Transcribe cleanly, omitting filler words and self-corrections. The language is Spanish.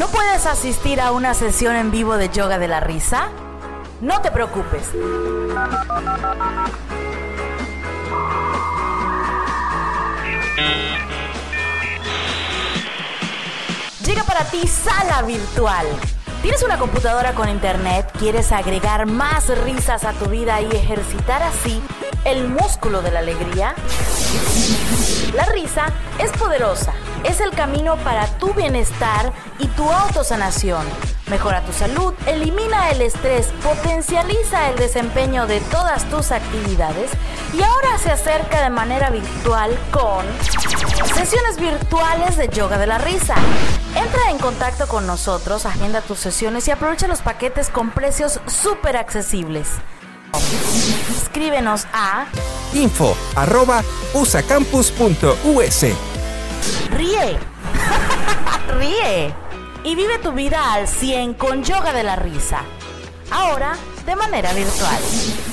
¿No puedes asistir a una sesión en vivo de yoga de la risa? No te preocupes. Llega para ti Sala Virtual. ¿Tienes una computadora con internet? ¿Quieres agregar más risas a tu vida y ejercitar así el músculo de la alegría? La risa es poderosa. Es el camino para tu bienestar y tu autosanación. Mejora tu salud, elimina el estrés, potencializa el desempeño de todas tus actividades y ahora se acerca de manera virtual con sesiones virtuales de yoga de la risa. Entra en contacto con nosotros, agenda tus sesiones y aprovecha los paquetes con precios súper accesibles. Escríbenos a info@usacampus.us. Ríe, ríe y vive tu vida al 100 con yoga de la risa. Ahora de manera virtual.